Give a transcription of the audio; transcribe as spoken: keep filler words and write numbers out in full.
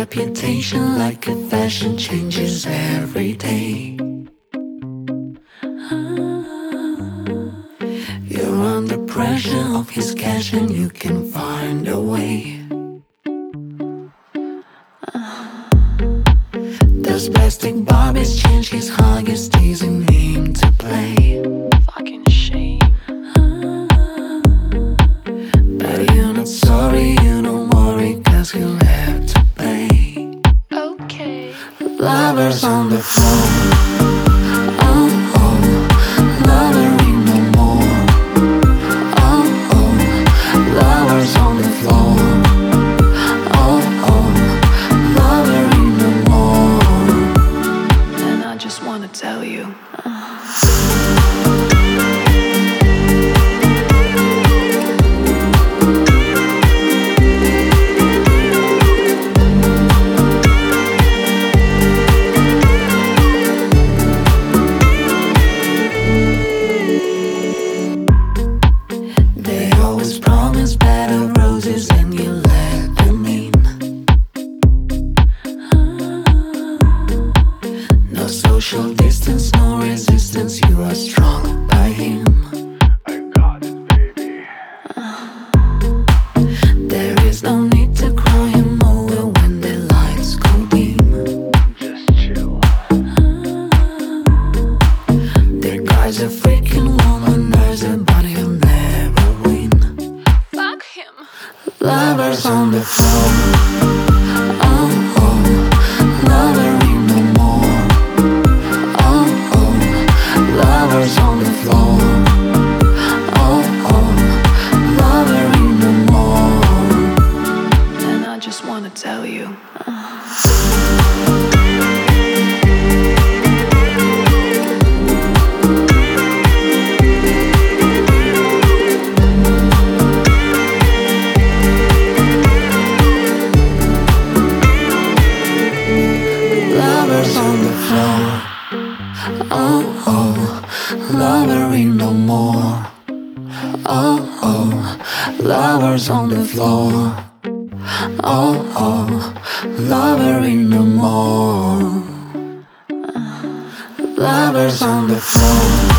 reputation like a fashion changes every day. You're under pressure of his cash and you can find a way. Does plastic Barbies change his Huggies, teasing him to play? Fucking shame. But you're not sorry, you don't worry, cause he'll have to pay. Okay. Lovers on the phone. Oh, oh, lovering no more. Oh, oh, lovers on the floor. Oh, oh, lovering no more. And I just wanna tell you. They always promise better roses and you let them in. No social distance, no resistance, you are strong by him. I got it, baby. There is no need to cry him over when the lights go dim. Just chill. The guy's a freaking womanizer, but he'll never win. Fuck him. Lovers on the phone. Oh, oh, lovering no more. Oh, oh, lovers on the floor. Oh, oh, lovering no more. And I just wanna tell you. Lovers on the floor. Oh, oh, lovering no more. Oh, oh, lovers on the floor. Oh, oh, lovering no more. Lovers on the floor.